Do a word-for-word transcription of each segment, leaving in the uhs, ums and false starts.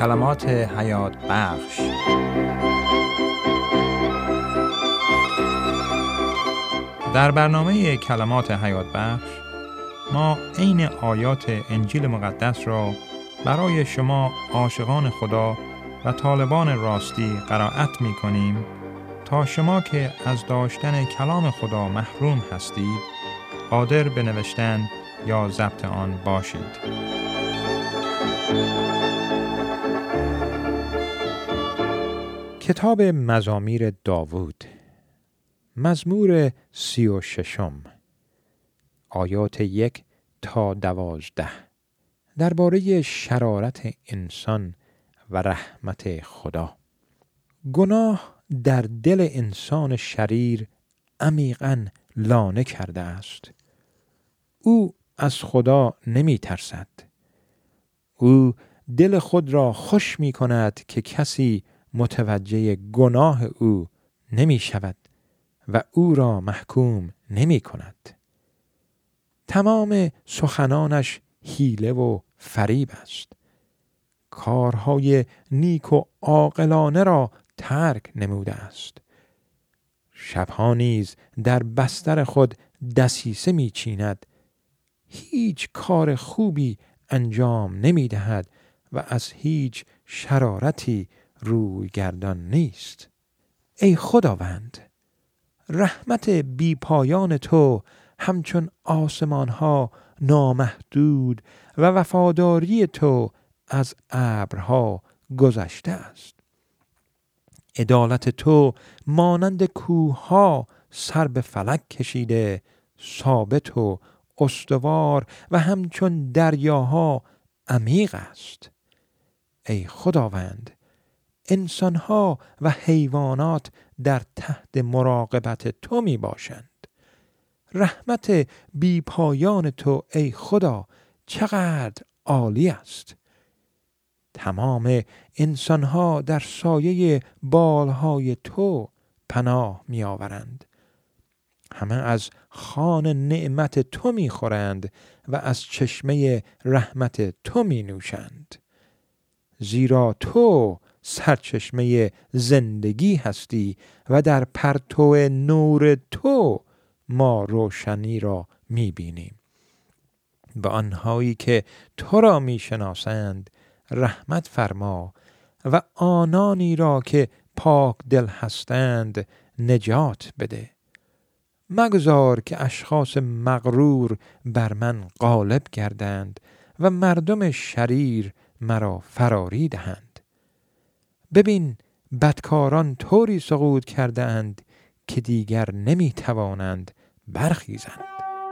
کلمات حیات بخش. در برنامه کلمات حیات بخش ما عین آیات انجیل مقدس را برای شما عاشقان خدا و طالبان راستی قرائت می کنیم تا شما که از داشتن کلام خدا محروم هستید قادر به نوشتن یا ضبط آن باشید. کتاب مزامیر داوود، مزمور سی و ششم، آیات یک تا دوازده، درباره شرارت انسان و رحمت خدا. گناه در دل انسان شریر عمیقاً لانه کرده است. او از خدا نمی ترسد. او دل خود را خوش می کند که کسی متوجه گناه او نمی شود و او را محکوم نمی کند. تمام سخنانش حیله و فریب است. کارهای نیک و عاقلانه را ترک نموده است. شبها نیز در بستر خود دسیسه می چیند. هیچ کار خوبی انجام نمی دهد و از هیچ شرارتی روی گردان نیست. ای خداوند، رحمت بی پایان تو همچون آسمان ها نامحدود و وفاداری تو از ابرها گذشته است. عدالت تو مانند کوه ها سر به فلک کشیده، ثابت و استوار و همچون دریاها عمیق است. ای خداوند، انسانها و حیوانات در تحت مراقبت تو می باشند. رحمت بی پایان تو ای خدا چقدر عالی است. تمام انسانها در سایه بالهای تو پناه می آورند. همه از خوان نعمت تو می خورند و از چشمه رحمت تو می نوشند. زیرا تو سرچشمه زندگی هستی و در پرتو نور تو ما روشنی را می بینیم. به آنهایی که تو را می شناسند رحمت فرما و آنانی را که پاک دل هستند نجات بده. مگذار که اشخاص مغرور بر من غالب گردند و مردم شریر مرا فراری دهند. ببین، بدکاران طوری سقوط کرده اند که دیگر نمی توانند برخیزند.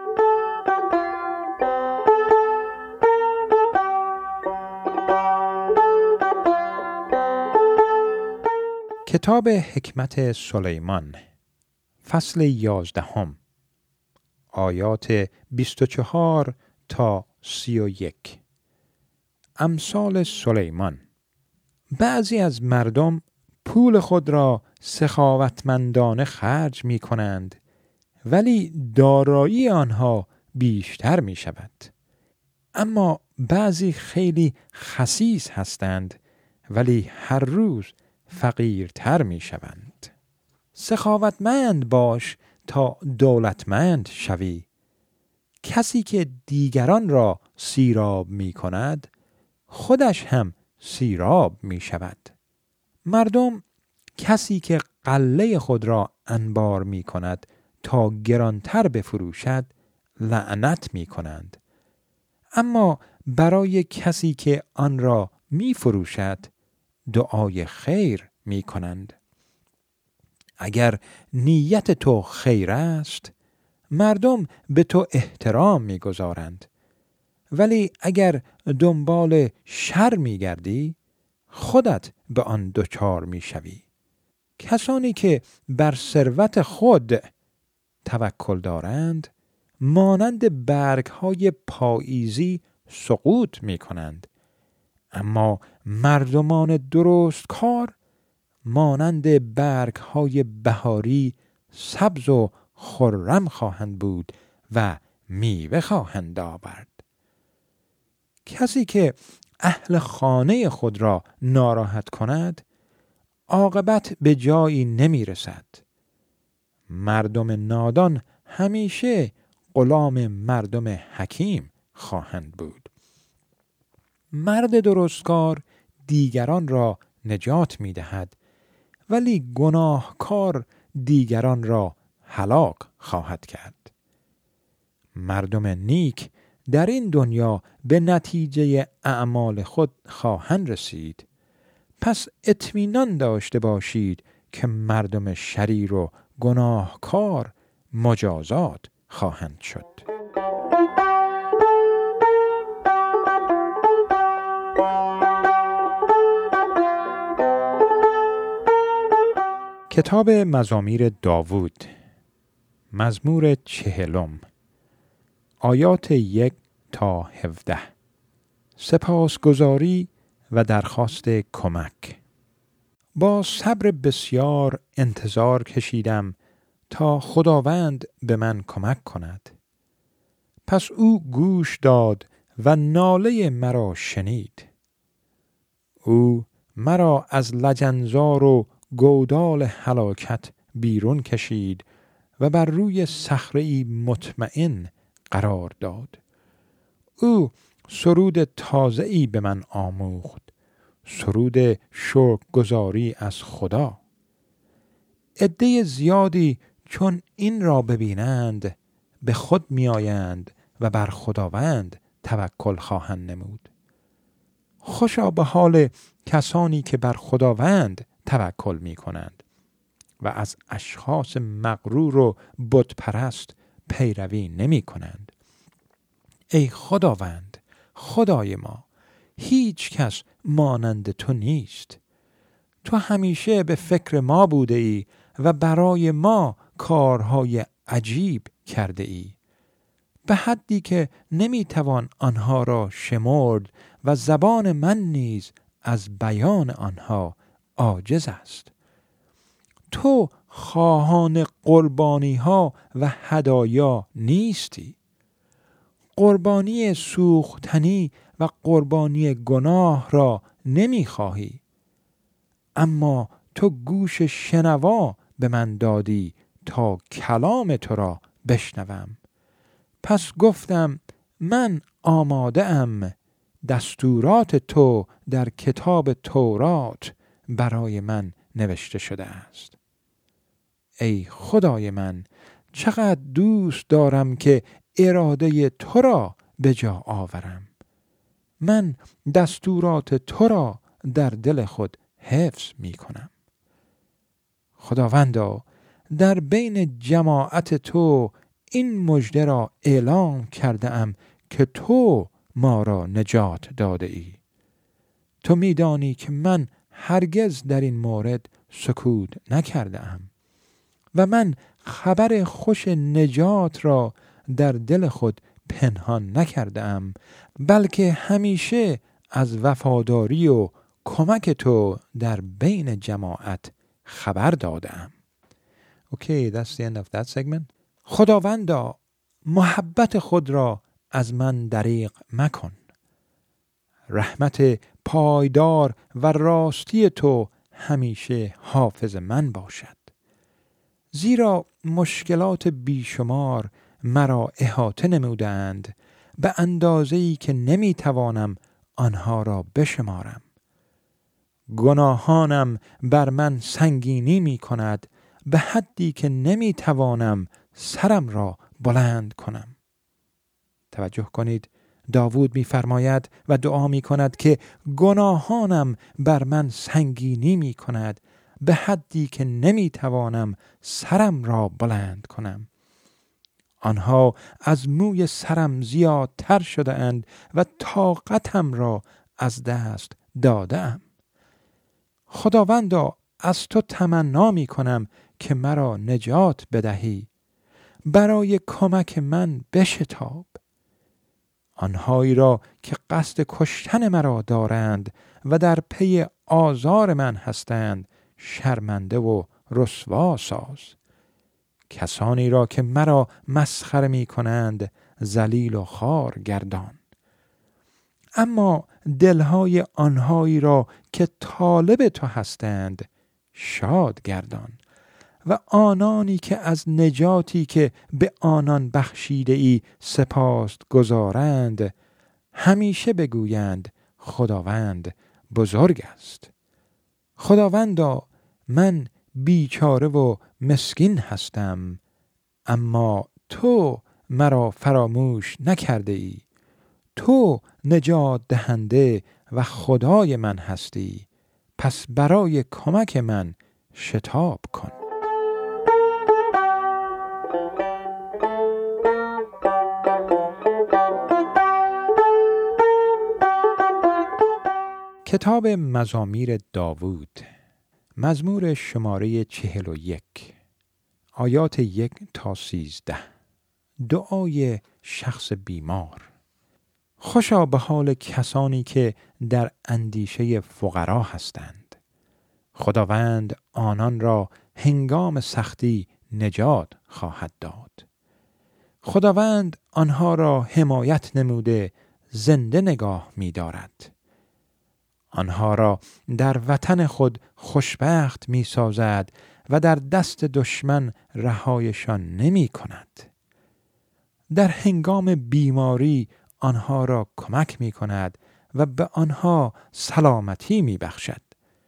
کتاب حکمت سلیمان، فصل یازدهم، آیات بیست و چهار تا سی و یک. امثال سلیمان. بعضی از مردم پول خود را سخاوتمندانه خرج می کنند، ولی دارایی آنها بیشتر می شود. اما بعضی خیلی خسیس هستند، ولی هر روز فقیرتر می شوند. سخاوتمند باش تا دولتمند شوی. کسی که دیگران را سیراب می کند، خودش هم سیراب می شود. مردم کسی که غله خود را انبار می کند تا گرانتر بفروشد لعنت می کنند. اما برای کسی که آن را می فروشد دعای خیر می کنند. اگر نیت تو خیر است، مردم به تو احترام می گذارند. ولی اگر دنبال شر می گردی، خودت به آن دچار می شوی. کسانی که بر ثروت خود توکل دارند، مانند برگ‌های پاییزی سقوط می کنند. اما مردمان درست کار مانند برگ‌های بهاری سبز و خرم خواهند بود و میوه خواهند آورد. کسی که اهل خانه خود را ناراحت کند، عاقبت به جایی نمی رسد. مردم نادان همیشه غلام مردم حکیم خواهند بود. مرد درستکار دیگران را نجات می دهد، ولی گناهکار دیگران را هلاک خواهد کرد. مردم نیک در این دنیا به نتیجه اعمال خود خواهند رسید. پس اطمینان داشته باشید که مردم شریر و گناهکار مجازات خواهند شد. کتاب مزامیر داوود، مزمور چهلم، آیات یک تا هفده. سپاسگزاری و درخواست کمک. با صبر بسیار انتظار کشیدم تا خداوند به من کمک کند. پس او گوش داد و ناله مرا شنید. او مرا از لجنزار و گودال هلاکت بیرون کشید و بر روی صخره‌ای مطمئن قرار داد. او سرود تازه‌ای به من آموخت، سرود شکرگزاری از خدا. عده زیادی چون این را ببینند به خود می آیند و بر خداوند توکل خواهند نمود. خوشا به حال کسانی که بر خداوند توکل می کنند و از اشخاص مغرور و بت پرست پیروی نمی کنند. ای خداوند، خدای ما، هیچ کس مانند تو نیست. تو همیشه به فکر ما بوده ای و برای ما کارهای عجیب کرده ای، به حدی که نمیتوان آنها را شمرد و زبان من نیز از بیان آنها عاجز است. تو خواهان قربانی ها و هدایا نیستی. قربانی سوختنی و قربانی گناه را نمیخواهی، اما تو گوش شنوا به من دادی تا کلام تو را بشنوم. پس گفتم من آماده ام، دستورات تو در کتاب تورات برای من نوشته شده است. ای خدای من، چقدر دوست دارم که اراده تو را به جا آورم. من دستورات تو را در دل خود حفظ می کنم. خداوندا، در بین جماعت تو این مژده را اعلام کرده ام که تو ما را نجات داده ای. تو می دانی که من هرگز در این مورد سکوت نکرده ام و من خبر خوش نجات را در دل خود پنهان نکرده ام، بلکه همیشه از وفاداری و کمک تو در بین جماعت خبر دادم. Okay, that's the end of that segment. خداوندا، محبت خود را از من دریغ مکن. رحمت پایدار و راستی تو همیشه حافظ من باشد. زیرا مشکلات بیشمار مرا احاطه نمودند، به اندازه‌ای که نمیتوانم آنها را بشمارم. گناهانم بر من سنگینی می کند، به حدی که نمیتوانم سرم را بلند کنم. توجه کنید، داوود می‌فرماید و دعا می‌کند که گناهانم بر من سنگینی می‌کند، به حدی که نمی‌توانم سرم را بلند کنم. آنها از موی سرم زیادتر شده اند و طاقتم را از دست دادم. خداوندا، از تو تمنا می‌کنم که مرا نجات بدهی. برای کمک من بشتاب. آنهایی را که قصد کشتن مرا دارند و در پی آزار من هستند شرمنده و رسوا ساز. کسانی را که مرا مسخره می کنند ذلیل و خوار گردان. اما دلهای آنهایی را که طالب تو هستند شاد گردان و آنانی که از نجاتی که به آنان بخشیده ای سپاس گذارند همیشه بگویند خداوند بزرگ است. خداوندا من بیچاره و مسکین هستم، اما تو مرا فراموش نکرده ای. تو نجات دهنده و خدای من هستی، پس برای کمک من شتاب کن. کتاب مزامیر داوود، مزمور شماره چهل و یک، آیات یک تا سیزده. دعای شخص بیمار. خوشا به حال کسانی که در اندیشه فقرا هستند. خداوند آنان را هنگام سختی نجات خواهد داد. خداوند آنها را حمایت نموده زنده نگاه می دارد. آنها را در وطن خود خوشبخت می سازد و در دست دشمن رهایشان نمی کند. در هنگام بیماری آنها را کمک می کند و به آنها سلامتی می بخشد.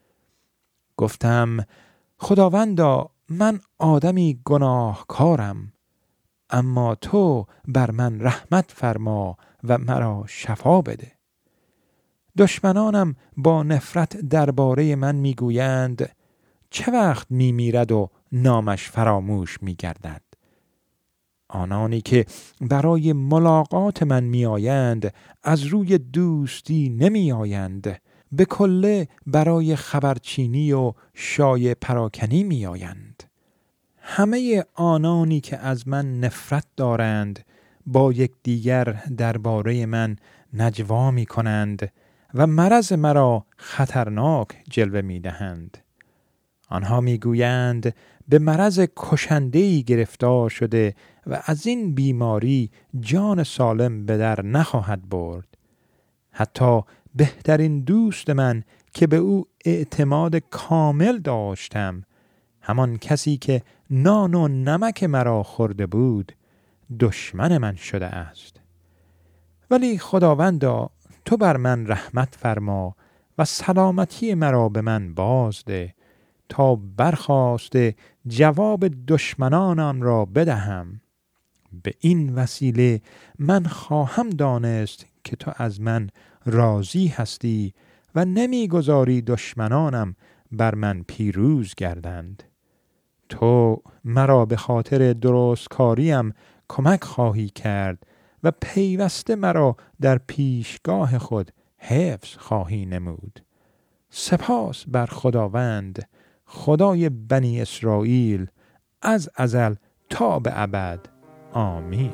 گفتم خداوندا من آدمی گناهکارم، اما تو بر من رحمت فرما و مرا شفا بده. دشمنانم با نفرت درباره من میگویند چه وقت میمیرد و نامش فراموش میگردد. آنانی که برای ملاقات من میآیند از روی دوستی نمیآیند، به کله برای خبرچینی و شایعه پراکنی میآیند. همه آنانی که از من نفرت دارند با یکدیگر درباره من نجوا میکنند و مرض مرا خطرناک جلوه می دهند. آنها می گویند به مرض کشنده‌ای گرفتار شده و از این بیماری جان سالم به در نخواهد برد. حتی بهترین دوست من که به او اعتماد کامل داشتم، همان کسی که نان و نمک مرا خورده بود، دشمن من شده است. ولی خداوندا تو بر من رحمت فرما و سلامتی مرا به من بازده تا برخاسته جواب دشمنانم را بدهم. به این وسیله من خواهم دانست که تو از من راضی هستی و نمیگذاری دشمنانم بر من پیروز گردند. تو مرا به خاطر درستکاریم کمک خواهی کرد و پیوسته مرا در پیشگاه خود حفظ خواهی نمود. سپاس بر خداوند خدای بنی اسرائیل از ازل تا به ابد. آمین.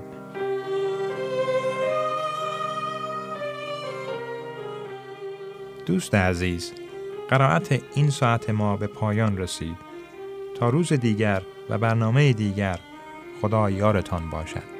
دوست عزیز، قرائت این ساعت ما به پایان رسید. تا روز دیگر و برنامه دیگر، خدا یارتان باشد.